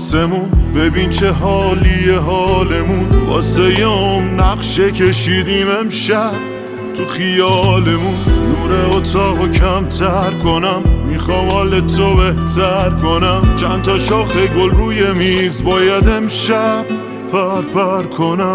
آسمون، ببین چه حالیه حالمون. واسه یام نقشه کشیدیم امشب تو خیالمون. نور اتاقو کمتر کنم، میخوام حال تو بهتر کنم. چند تا شاخه گل روی میز باید امشب پر کنم.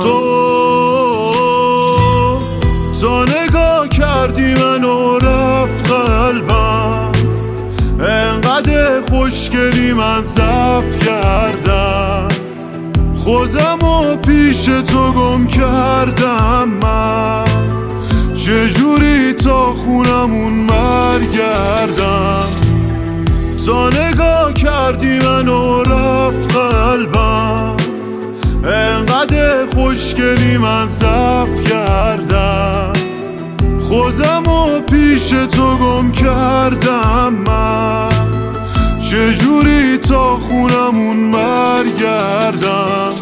تا نگاه کردی منو رفت قلبم، انقدر خوشگلی من ضعف کردم. خودمو پیش تو گم کردم من، چجوری تا خونمون برگردم. تا نگاه کردی منو رفت قلبم، انقدر خوشگلی من ضعف کردم. خودمو پیش تو گم کردم من، چجوری تا خونمون برگردم.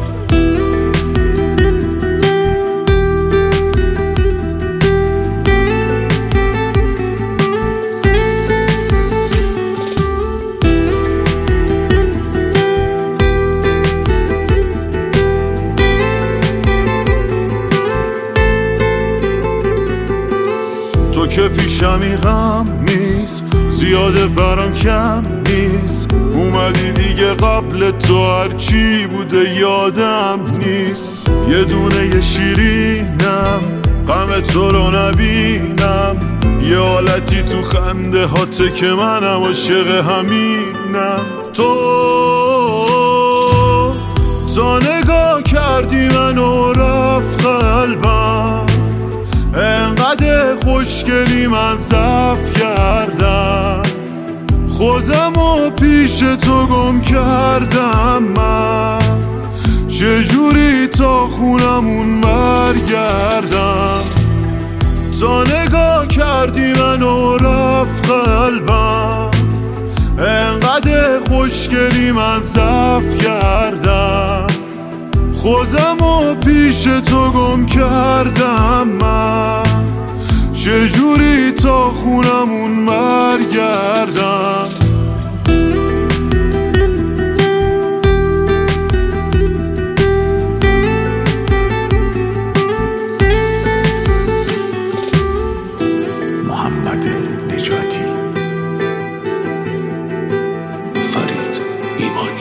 تو که پیشمی غم نیست، زیاده برام کم نیست. اومدی دیگه قبل تو هرچی بوده یادم نیست. یه دونه یه شیرینم، غم تو رو نبینم. یه حالتی تو خنده هاته که منم عاشق همینم. تو تا نگاه کردی منو رفت قلبم، انقدر خوشگلی من ضعف کردم. خودمو پیش تو گم کردم من، چجوری تا خونمون برگردم. تا نگاه کردی منو رفت قلبم، انقدر خوشگلی من ضعف کردم. خودمو پیش تو گم کردم من، چجوری تا خونمون برگردم. محمد نجاتی، فرید ایمانی.